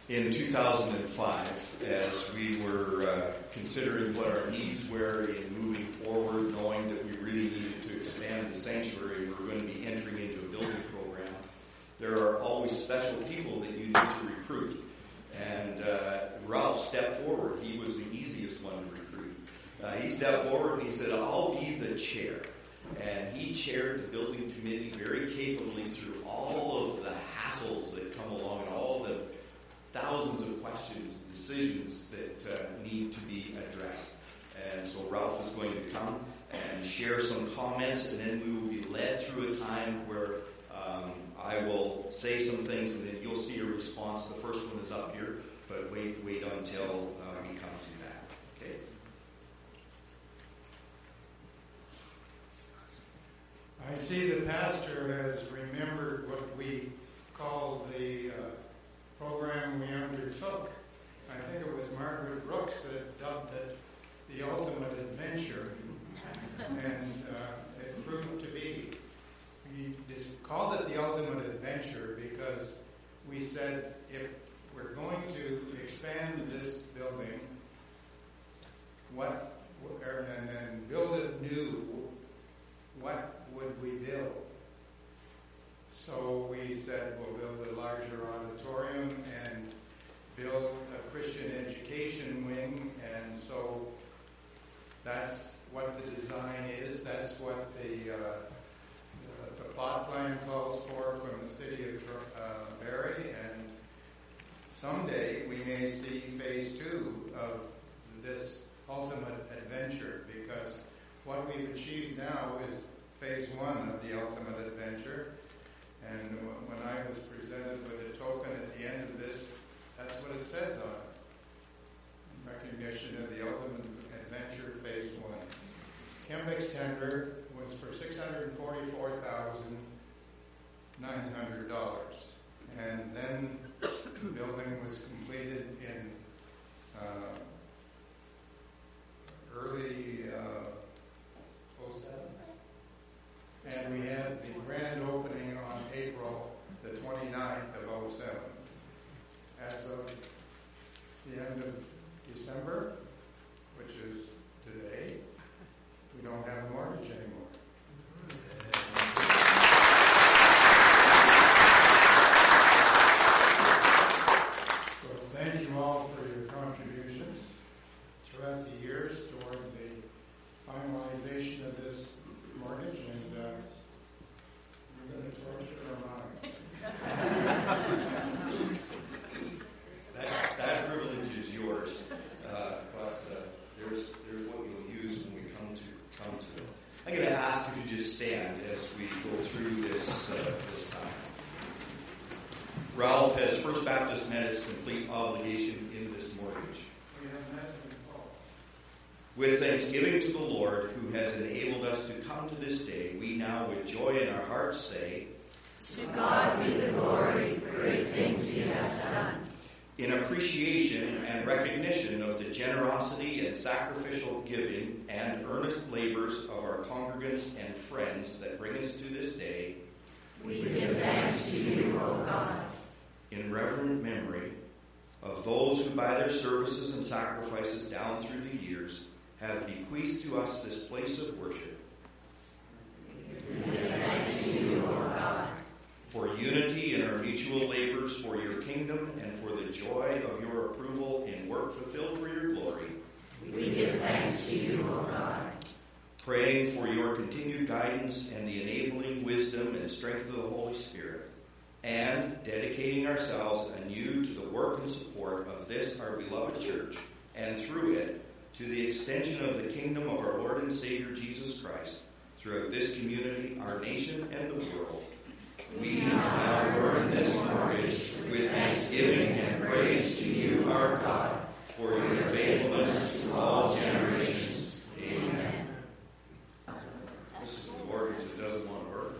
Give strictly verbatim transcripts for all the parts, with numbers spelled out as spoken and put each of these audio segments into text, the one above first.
In two thousand five, as we were uh, considering what our needs were in moving forward, knowing that we really needed to expand the sanctuary, we were going to be entering into a building program, there are always special people that you need to recruit. And uh, Ralph stepped forward. He was the easiest one to recruit. Uh, he stepped forward and he said, I'll be the chair. And he chaired the building committee very capably through all of the hassles that come along and all the thousands of questions and decisions that uh, need to be addressed. And so Ralph is going to come and share some comments, and then we will be led through a time where um, I will say some things, and then you'll see a response. The first one is up here, but wait, wait until uh, we come to that. Okay. I see the pastor has remembered what we called the uh, program we undertook. I think it was Margaret Brooks that dubbed it the ultimate adventure, and uh, it proved to be. We just called it the ultimate adventure because we said if we're going to expand this building, what and, and build it new, what would we build? So we said we'll build a larger auditorium and build a Christian education wing, and so that's what the design is. That's what the uh, the, the plot plan calls for from the city of uh, Barrie, and someday we may see phase two of this ultimate adventure, because what we've achieved now is phase one of the ultimate adventure. And when I was presented with a token at the end of this, that's what it says on it. Recognition of the ultimate adventure, phase one. Kembix tender was for six hundred forty-four thousand nine hundred dollars. And then the building was completed in uh, early uh, oh seven. And we had the grand opening on April the twenty-ninth of oh seven. As of the end of December, which is today, we don't have a mortgage anymore. So thank you all for your contributions throughout the years toward the finalization of this mortgage, and uh, you're going to torture our mind. that, that privilege is yours, uh, but uh, there's there's what you'll use when we come to come to it. I'm going to ask if you just stand as we go through this uh, this time. Ralph, has First Baptist met its complete obligation in this mortgage? We have met in full. With thanksgiving to the Lord, who has enabled us to come to this day, we now with joy in our hearts say, to God be the glory, great things he has done. In appreciation and recognition of the generosity and sacrificial giving and earnest labors of our congregants and friends that bring us to this day, we give thanks to you, O God. In reverent memory of those who by their services and sacrifices down through the years have bequeathed to us this place of worship. We give thanks to you, O God. For unity in our mutual labors for your kingdom and for the joy of your approval in work fulfilled for your glory. We give thanks to you, O God. Praying for your continued guidance and the enabling wisdom and strength of the Holy Spirit. And dedicating ourselves anew to the work and support of this our beloved church, and through it to the extension of the kingdom of our Lord and Savior Jesus Christ throughout this community, our nation, and the world. We now burn this mortgage with thanksgiving and praise to you, our God, for your faithfulness to all generations. Amen. This is the mortgage that doesn't want to work.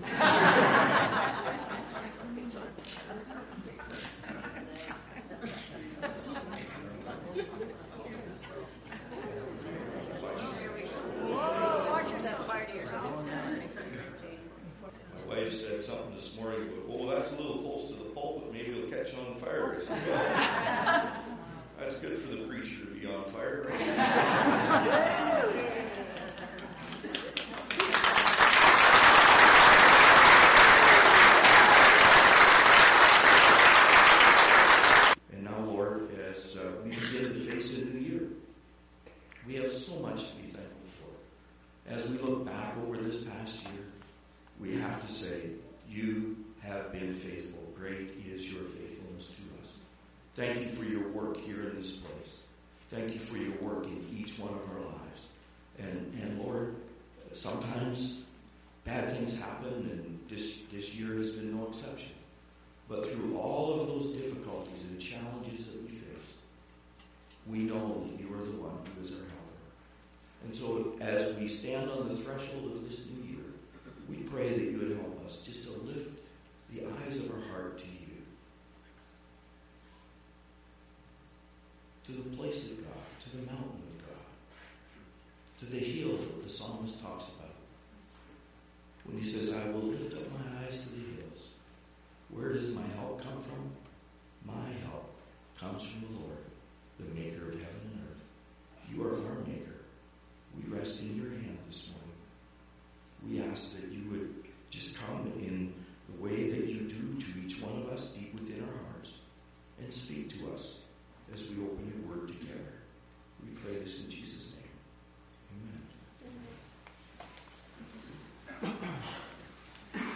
My wife said something this morning about, oh, that's a little close to the pulpit. Maybe it'll catch on fire. good for the preacher to be on fire, right? And now, Lord, as uh, we begin to face a new year, we have so much to be thankful for. As we look back over this past year, we have to say, you have been faithful. Great is your faithfulness to us. Thank you for your work here in this place. Thank you for your work in each one of our lives. And, and Lord, sometimes bad things happen, and this, this year has been no exception. But through all of those difficulties and challenges that we face, we know that you are the one who is our helper. And so as we stand on the threshold of this new year, we pray that you would help us just to lift the eyes of our heart to you, to the place of God, to the mountain of God, to the hill that the psalmist talks about. When he says, I will lift up my eyes to the hills. Where does my help come from? My help comes from the Lord, the maker of heaven and earth. You are our maker. We rest in your hand this morning. We ask that you would just come in the way that you do to each one of us deep within our hearts and speak to us as we open your word together. We pray this in Jesus' name. Amen.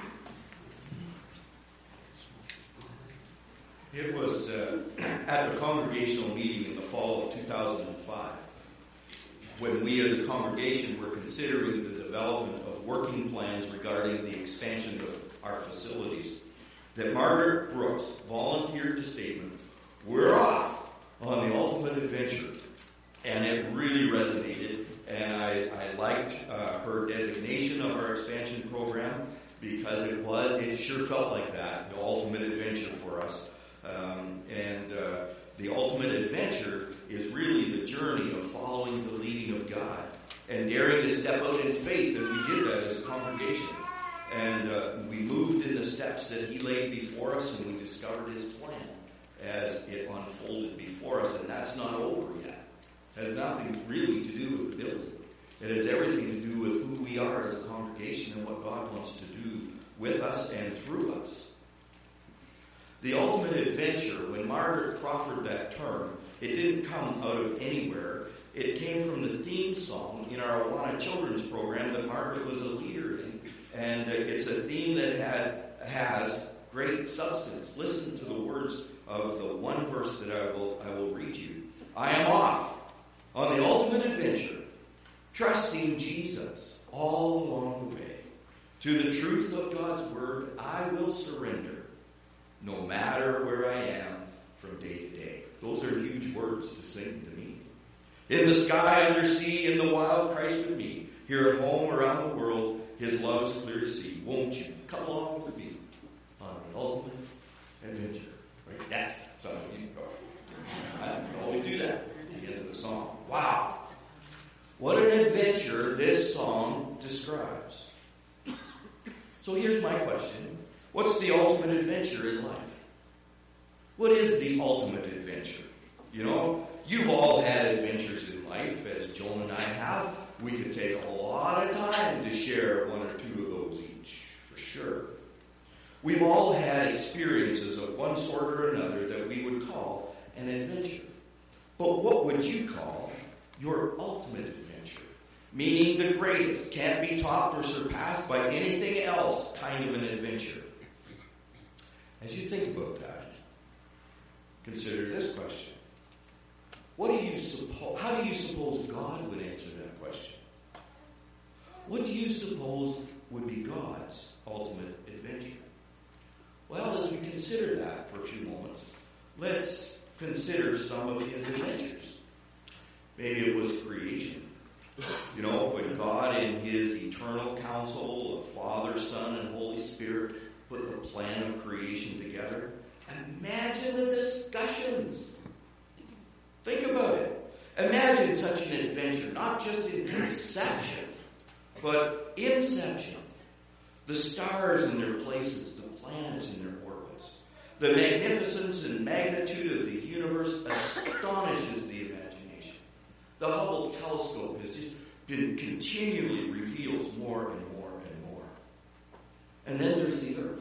It was uh, at the congregational meeting in the fall of two thousand five when we as a congregation were considering the development of working plans regarding the expansion of our facilities, that Margaret Brooks volunteered the statement, we're off on the ultimate adventure. And it really resonated, and I, I liked uh, her designation of our expansion program because it was, it sure felt like that, the ultimate adventure for us. Um, and uh, the ultimate adventure is really the journey of following the leading of God and daring to step out in faith, and we did that as a congregation. And uh, we moved in the steps that he laid before us, and we discovered his plan as it unfolded before us, and that's not over yet. It has nothing really to do with the building. It has everything to do with who we are as a congregation and what God wants to do with us and through us. The ultimate adventure, when Margaret proffered that term, it didn't come out of anywhere. It came from the theme song in our Awana Children's program that Margaret was a leader in. And uh, it's a theme that had has great substance. Listen to the words of the one verse that I will I will read you. I am off on the ultimate adventure, trusting Jesus all along the way. To the truth of God's word, I will surrender, no matter where I am from day to day. Those are huge words to sing to me. In the sky, under sea, in the wild, Christ with me. Here at home, around the world, his love is clear to see. Won't you come along with me on the ultimate adventure? Right? That's how you go. I always do that at the end of the song. Wow. What an adventure this song describes. So here's my question. What's the ultimate adventure in life? What is the ultimate adventure? You know, you've all had adventures in life, as Joan and I have. We could take a lot of time to share one or two of those each, for sure. We've all had experiences of one sort or another that we would call an adventure. But what would you call your ultimate adventure? Meaning the greatest, can't be topped or surpassed by anything else kind of an adventure. As you think about that, consider this question. What do you suppose, how do you suppose God would answer that question? What do you suppose would be God's ultimate adventure? Well, as we consider that for a few moments, let's consider some of his adventures. Maybe it was creation. You know, when God in his eternal counsel of Father, Son, and Holy Spirit put the plan of creation together. Imagine the discussions. Think about it. Imagine such an adventure, not just in conception, but inception. The stars in their places, the planets in their orbits, The magnificence and magnitude of the universe astonishes the imagination. The Hubble telescope has just been continually reveals more and more and more. And then there's the Earth.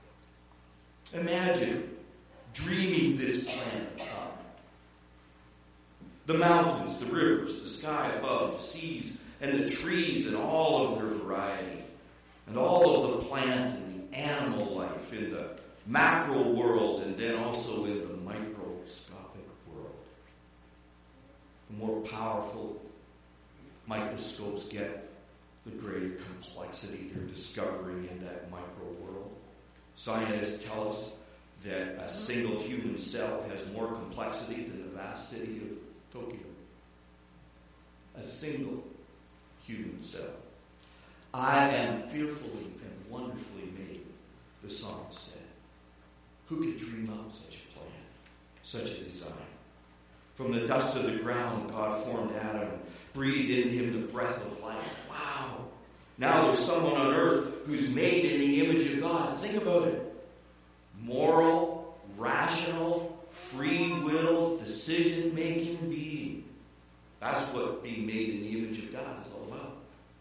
Imagine dreaming this planet up. The mountains, the rivers, the sky above, the seas, and the trees and all of their variety, and all of the plant and the animal life in the macro world, and then also in the microscopic world. The more powerful microscopes get, the greater complexity they're discovering in that micro world. Scientists tell us that a single human cell has more complexity than the vast city of Tokyo. A single human cell. I am fearfully and wonderfully made, the psalmist said. Who could dream up such a plan, such a design? From the dust of the ground, God formed Adam, breathed in him the breath of life. Wow! Now there's someone on earth who's made in the image of God. Think about it. Moral, rational, free will, decision-making being. That's what being made in the image of God is all about.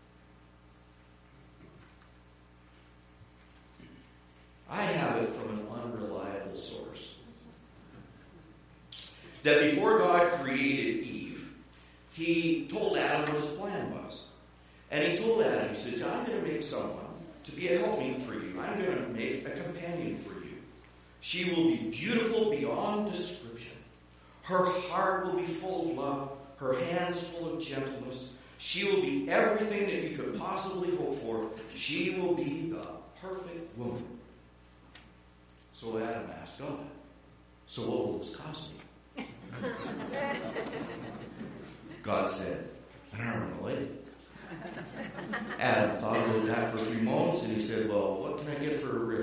I have it from an unreliable source. That before God created Eve, he told Adam what his plan was. And he told Adam, he says, I'm going to make someone to be a helpmeet for you. I'm going to make a companion for you. She will be beautiful beyond description. Her heart will be full of love. Her hands full of gentleness. She will be everything that you could possibly hope for. She will be the perfect woman. So Adam asked God, so what will this cost me? God said, an arm and a leg. Adam thought about that for a few moments, and he said, well, what can I get for a rib?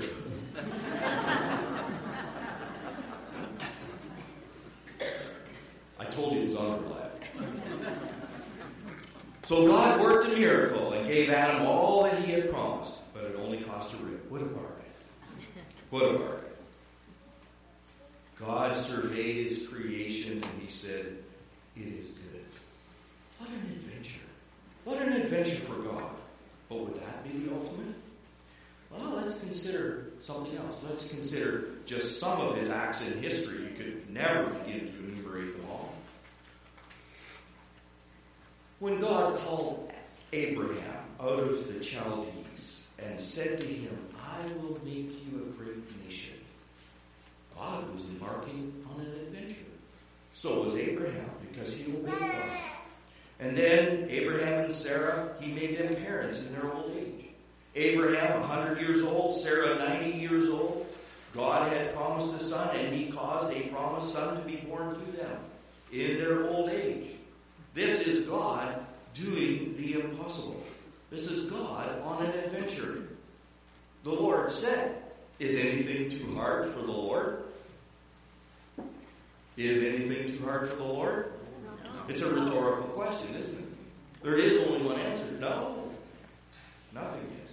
I told you it was unreliable. So God worked a miracle and gave Adam all that he had promised, but it only cost a rib. What a bargain. What a bargain. God surveyed his creation and he said, it is good. What an adventure. What an adventure for God. But would that be the ultimate? Well, let's consider something else. Let's consider just some of his acts in history. You could never begin to enumerate them all. When God called Abraham out of the Chaldees and said to him, I will make you a great nation, God was embarking on an adventure. So was Abraham, because he obeyed God. And then Abraham and Sarah, he made them parents in their old age. Abraham, one hundred years old, Sarah, ninety years old. God had promised a son, and he caused a promised son to be born to them in their old age. This is God doing the impossible. This is God on an adventure. The Lord said, is anything too hard for the Lord? Is anything too hard for the Lord? It's a rhetorical question, isn't it? There is only one answer. No. Nothing is.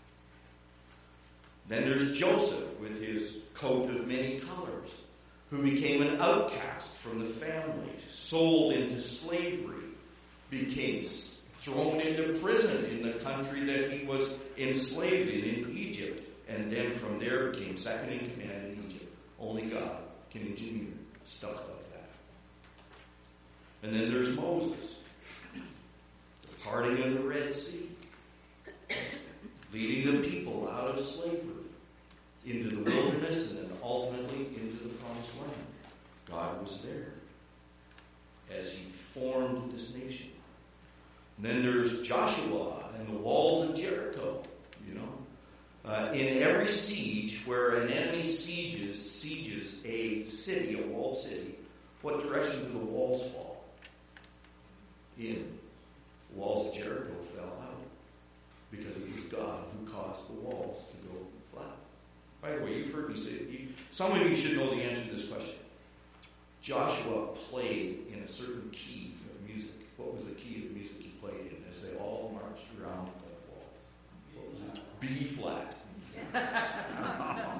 Then there's Joseph with his coat of many colors, who became an outcast from the family, sold into slavery, became thrown into prison in the country that he was enslaved in, in Egypt, and then from there became second in command in Egypt. Only God can engineer stuff like that. And then there's Moses, the parting of the Red Sea, leading the people out of slavery into the wilderness and then ultimately into the promised land. God was there as he formed this nation. And then there's Joshua and the walls of Jericho, you know. Uh, in every siege where an enemy sieges, sieges a city, a walled city, what direction do the walls fall? In. The walls of Jericho fell out because it was God who caused the walls to go flat. By the way, you've heard me say it. You, some of you should know the answer to this question. Joshua played in a certain key of music. What was the key of music he played in as they all marched around that wall? What was it? B flat.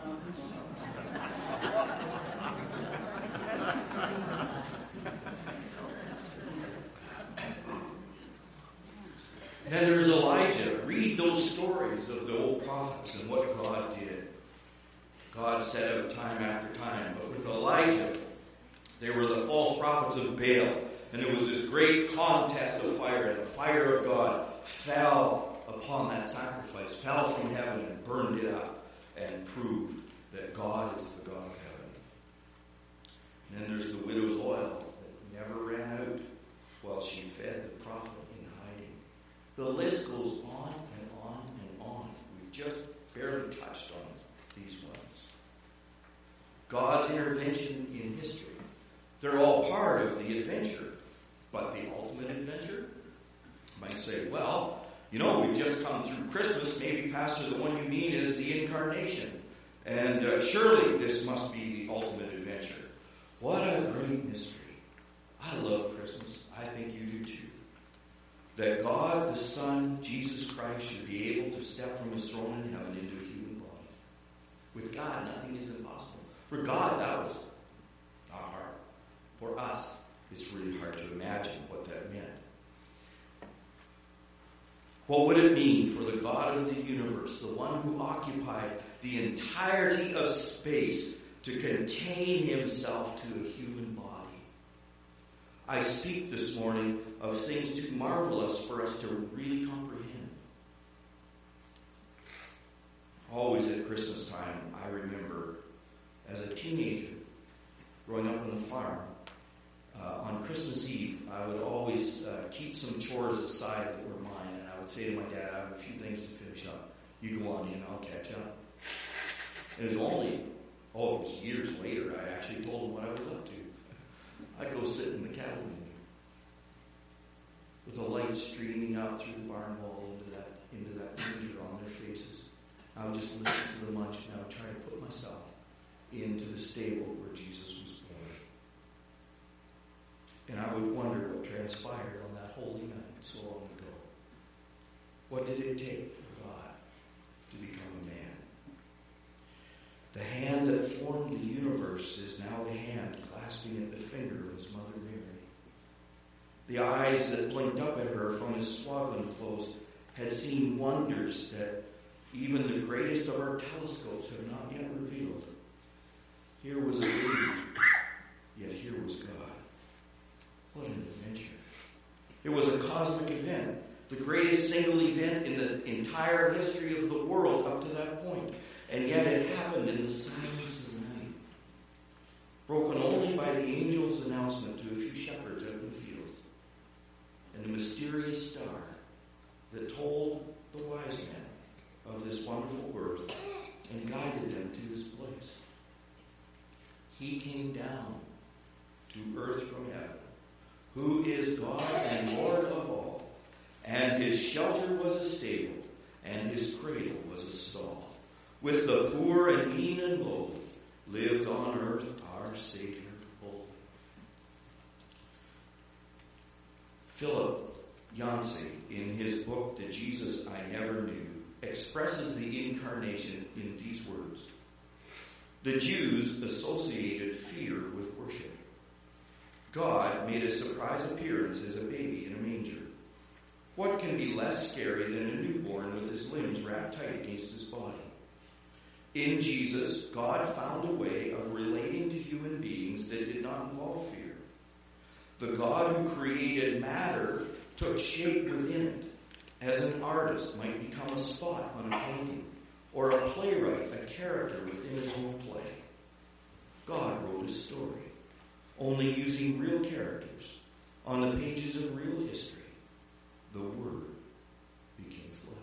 Then there's Elijah. Read those stories of the old prophets and what God did. God set out time after time. But with Elijah, they were the false prophets of Baal. And there was this great contest of fire. And the fire of God fell upon that sacrifice, fell from heaven and burned it up and proved that God is the God of heaven. And then there's the widow's oil that never ran out while she fed the prophet in hiding. The list goes on and on and on. We've just barely touched on these ones. God's intervention in history. They're all part of the adventure. But the ultimate adventure? You might say, well, you know, we've just come through Christmas. Maybe, Pastor, the one you mean is the incarnation. And uh, surely this must be the ultimate adventure. What a great mystery. I love Christmas. I think you do too. That God, the Son, Jesus Christ, should be able to step from his throne in heaven into a human body. With God, nothing is impossible. For God, that was not hard. For us, it's really hard to imagine what that meant. What would it mean for the God of the universe, the one who occupied the entirety of space, to contain himself to a human body? I speak this morning of things too marvelous for us to really comprehend. Always at Christmas time, I remember as a teenager, growing up on the farm, uh, on Christmas Eve, I would always uh, keep some chores aside that were mine, and I would say to my dad, I have a few things to finish up. You go on in, I'll catch up. And it was only, oh, it was years later, I actually told him what I was up to. I'd go sit in the cattle manger with the light streaming out through the barn wall into that into that manger on their faces. I would just listen to the munch, and I would try to put myself into the stable where Jesus was born. And I would wonder what transpired on that holy night so long ago. What did it take for God to become a man? The hand that formed the universe is now the hand clasping at the finger of his mother Mary. The eyes that blinked up at her from his swaddling clothes had seen wonders that even the greatest of our telescopes have not yet revealed. Here was a baby, yet here was God. What an adventure. It was a cosmic event, the greatest single event in the entire history of the world up to that point. And yet it happened in the silence of the night, broken only by the angel's announcement to a few shepherds out in the fields, and the mysterious star that told the wise men of this wonderful birth and guided them to this place. He came down to earth from heaven, who is God and Lord of all, and his shelter was a stable, and his cradle was a stall. With the poor and mean and lowly, lived on earth our Savior holy. Philip Yancey, in his book, The Jesus I Never Knew, expresses the incarnation in these words. The Jews associated fear with worship. God made a surprise appearance as a baby in a manger. What can be less scary than a newborn with his limbs wrapped tight against his body? In Jesus, God found a way of relating to human beings that did not involve fear. The God who created matter took shape within it, as an artist might become a spot on a painting, or a playwright a character within his own play. God wrote a story, only using real characters, on the pages of real history. The Word became flesh.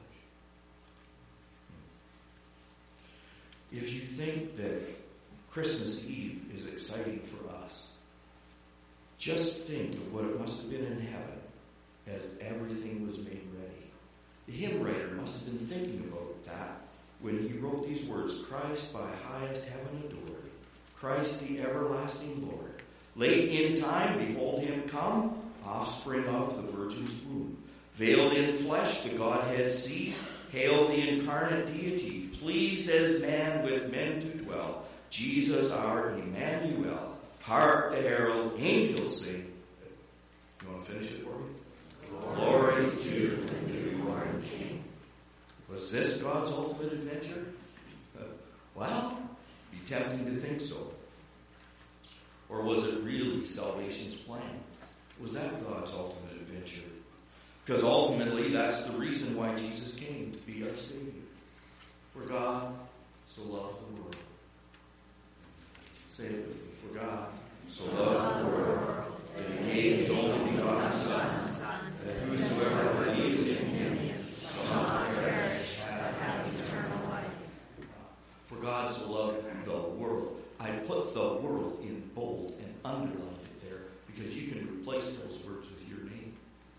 If you think that Christmas Eve is exciting for us, just think of what it must have been in heaven as everything was made ready. The hymn writer must have been thinking about that when he wrote these words, Christ by highest heaven adored, Christ the everlasting Lord. Late in time, behold him come, offspring of the Virgin's womb. Veiled in flesh, the Godhead see, hail the incarnate deity, pleased as man with men to dwell. Jesus our Emmanuel. Hark the herald angels sing. You want to finish it for me? Glory to the newborn King. Was this God's ultimate adventure? Uh, well, be tempting to think so. Or was it really salvation's plan? Was that God's ultimate adventure? Because ultimately, that's the reason why Jesus came, to be our Savior. For God so loved the world. Say it with me. For God so loved the world that He gave His only begotten Son, that whosoever believes in Him shall not perish but have eternal life. For God so loved the world. I put the world in bold and underlined it there because you can replace those words with your name.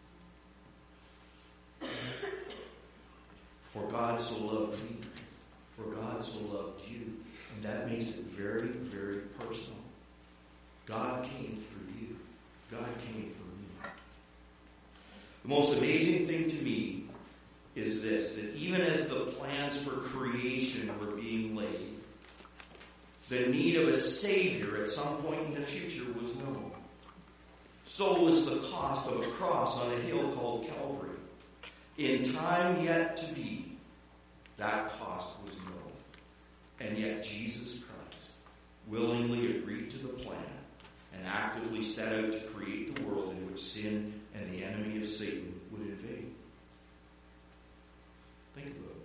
For God so loved me. For God so loved you. And that makes it very, very personal. God came for you. God came for me. The most amazing thing to me is this, that even as the plans for creation were being laid, the need of a Savior at some point in the future was known. So was the cost of a cross on a hill called Calvary. In time yet to be, that cost was known. And yet Jesus Christ willingly agreed to the plan and actively set out to create the world in which sin and the enemy of Satan would invade. Think about it.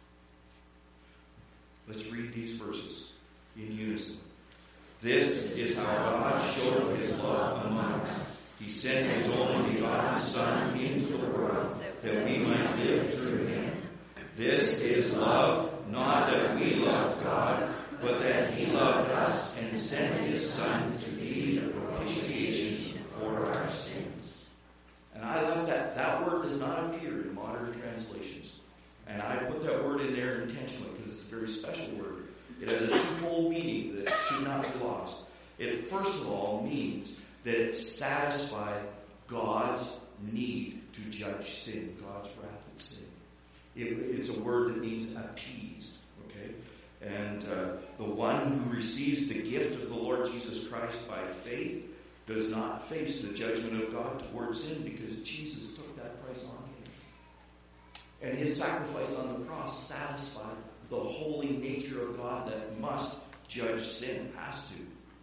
Let's read these verses in unison. This is how God showed His love among us. He sent His only begotten Son into the world that we might live through Him. This is love, not that we loved God, but that He loved us and sent His Son to be the propitiation for our sins. And I love that. That word does not appear in modern translations. And I put that word in there intentionally because it's a very special word. It has a twofold meaning that should not be lost. It first of all means that it satisfied God's need to judge sin, God's wrath at sin. It, it's a word that means appeased, okay? And uh, the one who receives the gift of the Lord Jesus Christ by faith does not face the judgment of God towards sin because Jesus took that price on Him. And His sacrifice on the cross satisfied the holy nature of God that must judge sin, has to.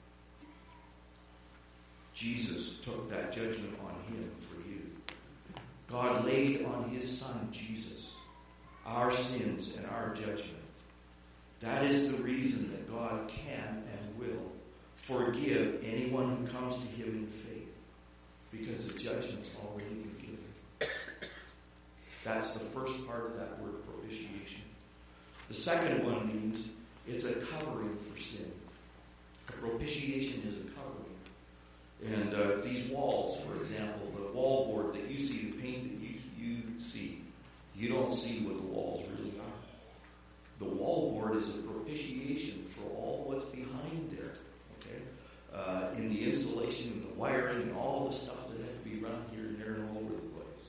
Jesus took that judgment on Him for you. God laid on His Son, Jesus, our sins and our judgment. That is the reason that God can and will forgive anyone who comes to Him in faith, because the judgment's already been given. That's the first part of that word, propitiation. The second one means it's a covering for sin. A propitiation is a covering. And uh, these walls, for example, the wall board that you see, the paint that you, you see, you don't see what the walls really are. The wall board is a propitiation for all what's behind there. Okay, uh, in the insulation and the wiring and all the stuff that has to be run here and there and all over the place.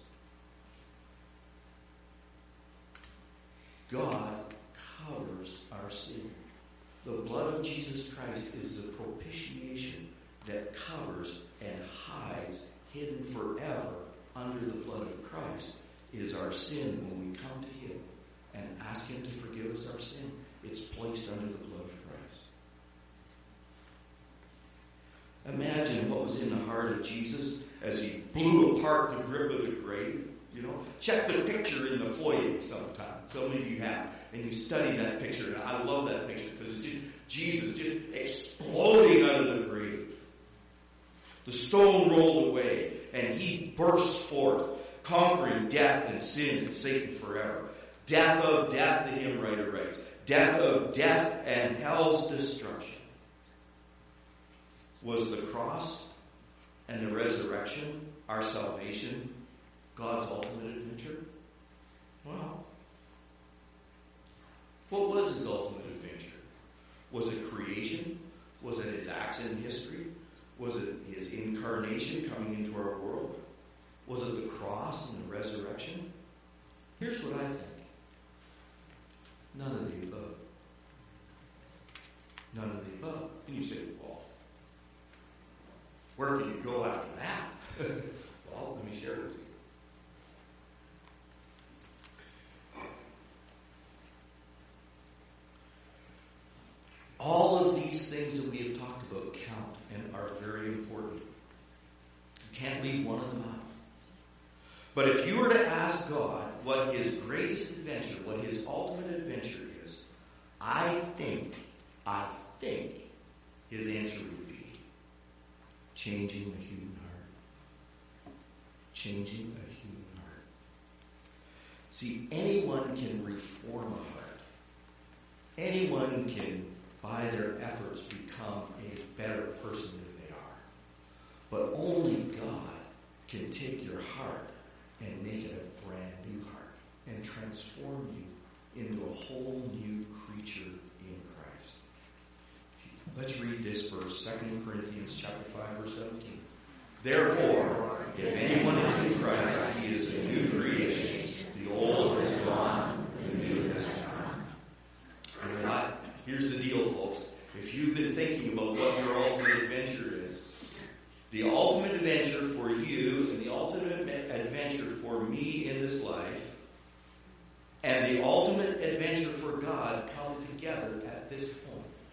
God covers our sin. The blood of Jesus Christ is the propitiation that covers and hides, hidden forever under the blood of Christ, is our sin when we come to Him and ask Him to forgive us our sin. It's placed under the blood of Christ. Imagine what was in the heart of Jesus as He blew apart the grip of the grave. You know, check the picture in the foyer sometime. Some of you have. And you study that picture. And I love that picture because it's just Jesus just exploding out of the grave. The stone rolled away and He burst forth, conquering death and sin and Satan forever. Death of death, the hymn writer writes. Death of death and hell's destruction. Was the cross and the resurrection our salvation, God's ultimate adventure? Well, what was His ultimate adventure? Was it creation? Was it His acts in history? Was it His incarnation coming into our world? Was it the cross and the resurrection? Here's what I think. None of the above. None of the above. And you say, well, where can you go after that? Well, let me share it with you. All of these things that we have talked about count and are very important. You can't leave one of them out. But if you were to ask God what his greatest adventure, what his ultimate adventure is, I think, I think his answer would be changing the human heart. Changing a human heart. See, anyone can reform a heart. Anyone can, by their efforts, become a better person than they are. But only God can take your heart and make it a brand new heart and transform you into a whole new creature in Christ. Let's read this verse, Second Corinthians chapter five, verse seventeen. Therefore, if anyone is in Christ, he is a new creation. The old is gone, the new has come. You know what? Here's the deal, folks. If you've been thinking about what your ultimate adventure is, the ultimate adventure for you and the ultimate adventure for me in this life and the ultimate adventure for God come together at this point.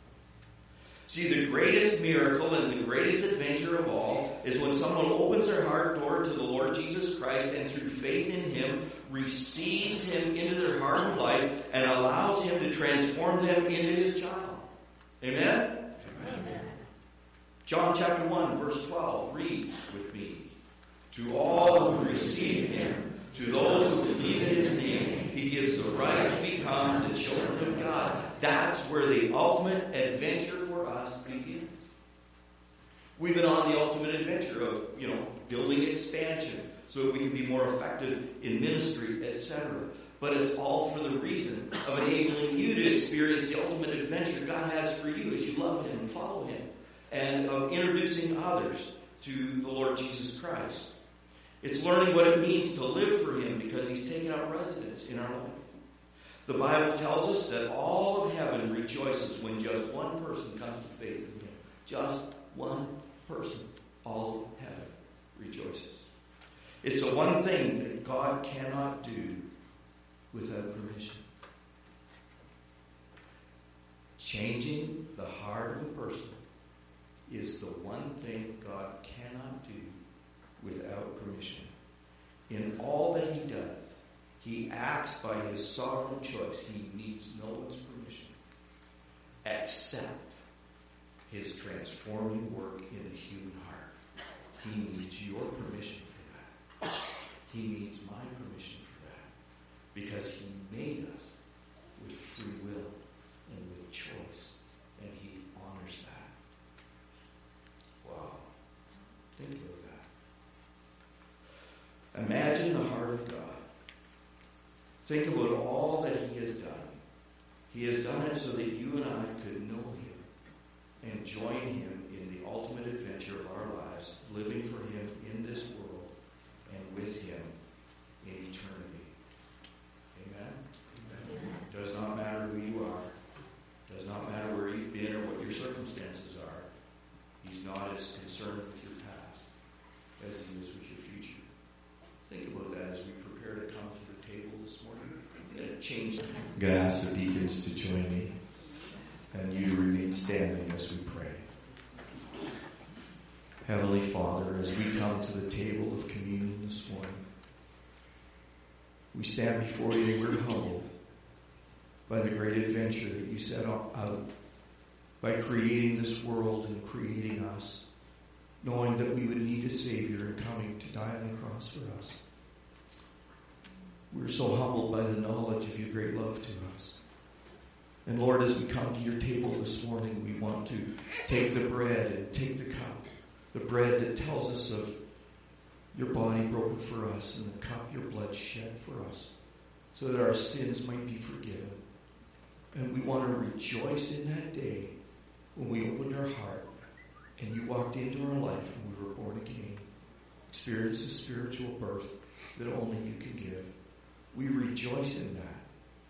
See, the greatest miracle and the greatest adventure of all is when someone opens their heart door to the Lord Jesus Christ and through faith in him receives him into their heart and life and allows him to transform them into his child. Amen? Amen. John chapter one, verse twelve, read with me. To all who receive him, to those who believe in his name, he gives the right to become the children of God. That's where the ultimate adventure for us begins. We've been on the ultimate adventure of, you know, building expansion so that we can be more effective in ministry, et cetera. But it's all for the reason of enabling you to experience the ultimate adventure God has for you as you love him and follow him, and of introducing others to the Lord Jesus Christ. It's learning what it means to live for him because he's taken up residence in our life. The Bible tells us that all of heaven rejoices when just one person comes to faith in him. Just one person. All of heaven rejoices. It's the one thing that God cannot do without permission. Changing the heart of a person is the one thing God cannot do without permission. In all that he does, he acts by his sovereign choice. He needs no one's permission except his transforming work in the human heart. He needs your permission for that. He needs my permission for that because he made us with free will and with choice, and he honors that. Wow. Think about that. Imagine the heart of God. Think about all that he has done. He has done it so that you and I could know him and join him in the ultimate adventure of our lives, living for him in this world and with him in eternity. Amen? Amen. It does not matter who you are. It does not matter where you've been or what your circumstances are. He's not as concerned with your past as he is with your future. Think about that as we prepare to come to the table this morning. I'm going to change. I'm going to ask the deacons to join me and you to remain standing as we pray. Heavenly Father, as we come to the table of communion this morning, we stand before you and we're humbled by the great adventure that you set out by creating this world and creating us, knowing that we would need a Savior and coming to die on the cross for us. We're so humbled by the knowledge of your great love to us. And Lord, as we come to your table this morning, we want to take the bread and take the cup. The bread that tells us of your body broken for us, and the cup, your blood shed for us, so that our sins might be forgiven. And we want to rejoice in that day when we opened our heart and you walked into our life and we were born again. Experienced a spiritual birth that only you can give. We rejoice in that.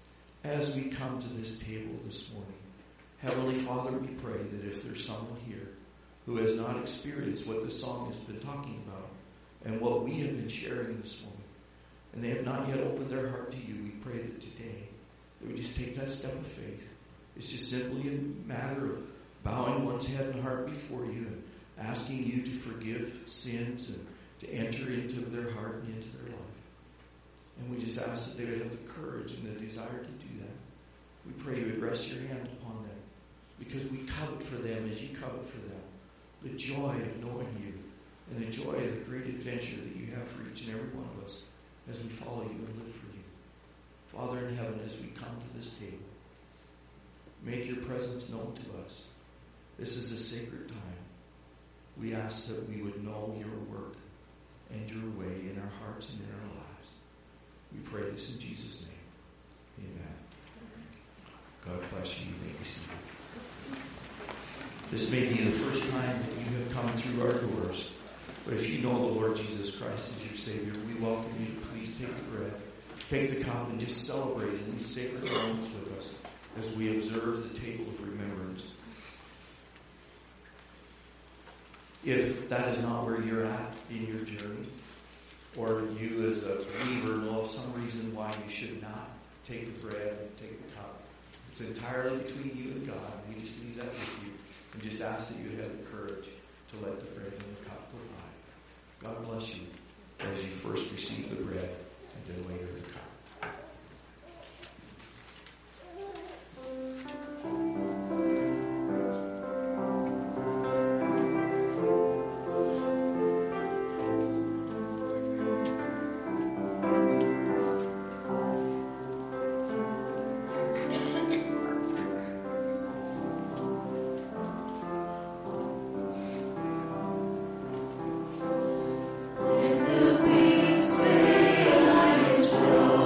as we come to this table this morning. Heavenly Father, we pray that if there's someone here who has not experienced what this song has been talking about and what we have been sharing this morning, and they have not yet opened their heart to you, we pray that today they would just take that step of faith. It's just simply a matter of bowing one's head and heart before you and asking you to forgive sins and to enter into their heart and into their life. And we just ask that they would have the courage and the desire to do that. We pray you would rest your hand upon them, because we covet for them as you covet for them the joy of knowing you and the joy of the great adventure that you have for each and every one of us as we follow you and live for you. Father in heaven, as we come to this table, make your presence known to us. This is a sacred time. We ask that we would know your work and your way in our hearts and in our lives. We pray this in Jesus' name. Amen. God bless you. You may be seated. This may be the first time that you have come through our doors, but if you know the Lord Jesus Christ as your Savior, we welcome you to please take the bread, take the cup, and just celebrate in these sacred moments with us as we observe the table of remembrance. If that is not where you're at in your journey, or you as a believer know of some reason why you should not take the bread and take the cup, it's entirely between you and God. We just leave that with you and just ask that you have the courage to let the bread and the cup go by. God bless you as you first receive the bread and then later the cup. When the weak say I is strong.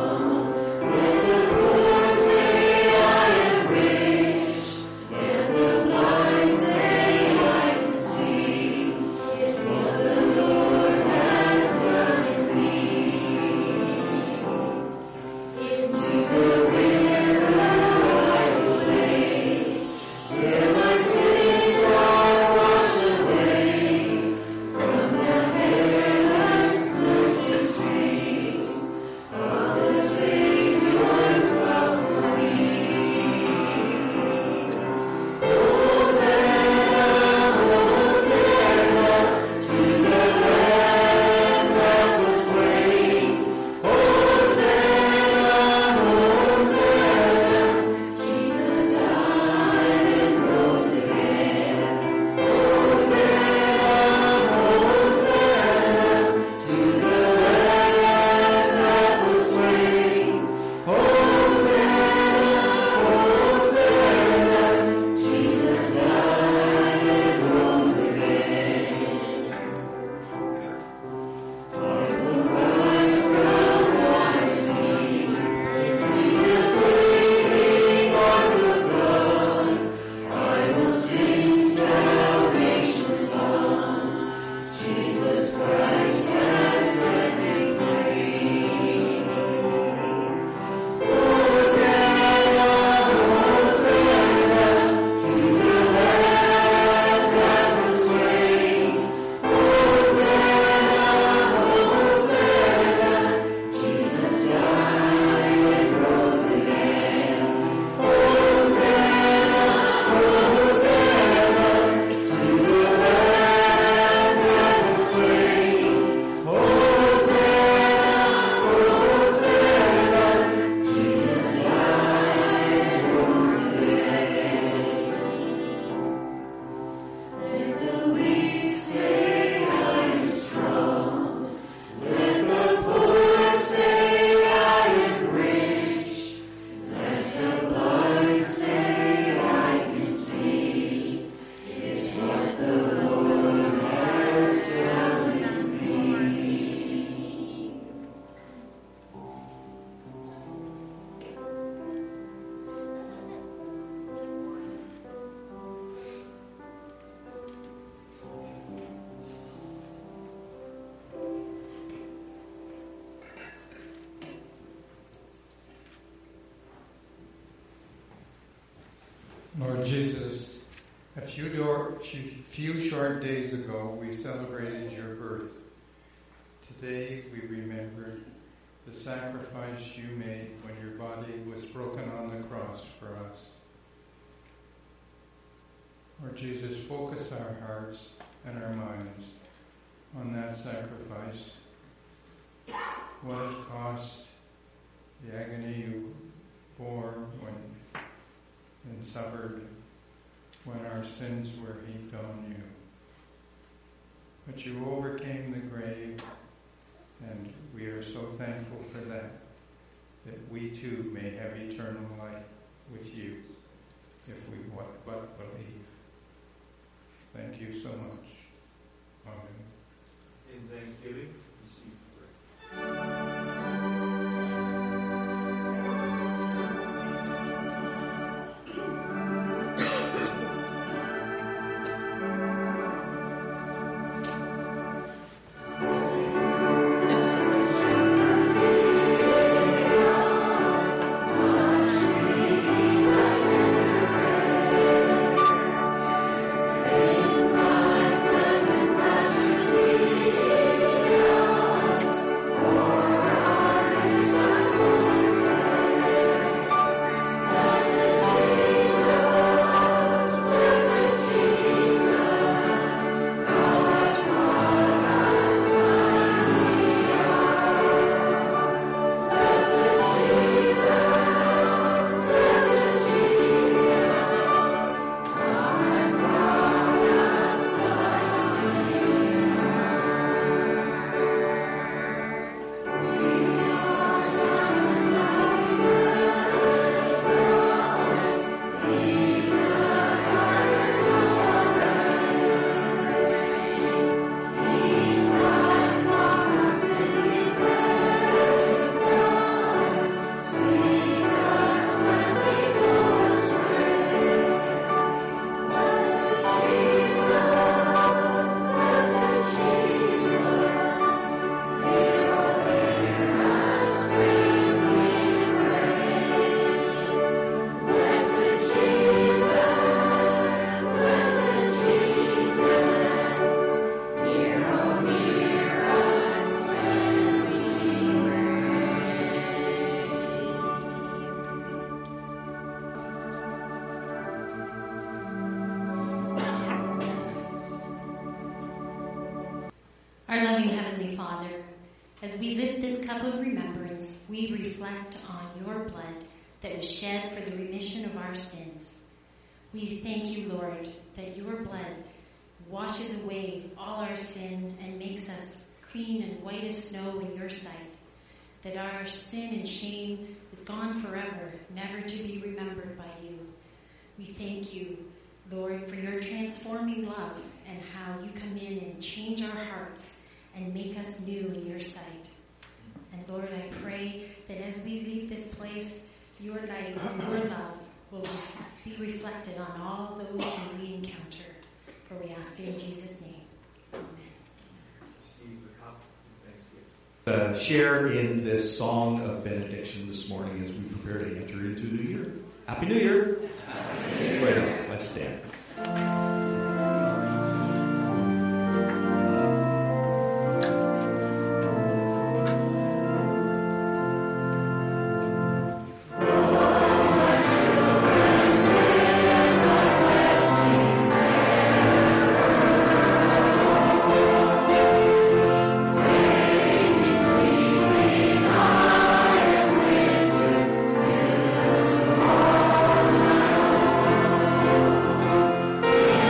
Lord Jesus, a few, door, few, few short days ago we celebrated your birth. Today we remember the sacrifice you made when your body was broken on the cross for us. Lord Jesus, focus our hearts and our minds on that sacrifice. What it cost, the agony you bore when and suffered when our sins were heaped on you. But you overcame the grave, and we are so thankful for that, that we too may have eternal life with you if we but, but believe. Thank you so much. Amen. In thanksgiving, receive the prayer. Our loving Heavenly Father, as we lift this cup of remembrance, we reflect on your blood that was shed for the remission of our sins. We thank you, Lord, that your blood washes away all our sin and makes us clean and white as snow in your sight, that our sin and shame is gone forever, never to be remembered by you. We thank you, Lord, for your transforming love and how you come in and change our hearts and make us new in your sight. And Lord, I pray that as we leave this place, your light and your love will be reflected on all those who we encounter. For we ask it in Jesus' name. Amen. Receive the cup of thanksgiving. Uh, share in this song of benediction this morning as we prepare to enter into the new year. Happy New Year! Happy New Year. Right on. Let's stand. Amen.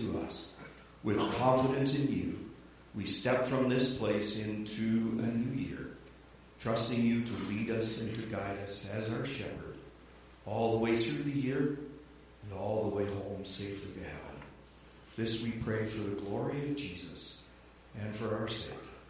to us. With confidence in you, we step from this place into a new year, trusting you to lead us and to guide us as our shepherd all the way through the year and all the way home safely to heaven. This we pray for the glory of Jesus and for our sake.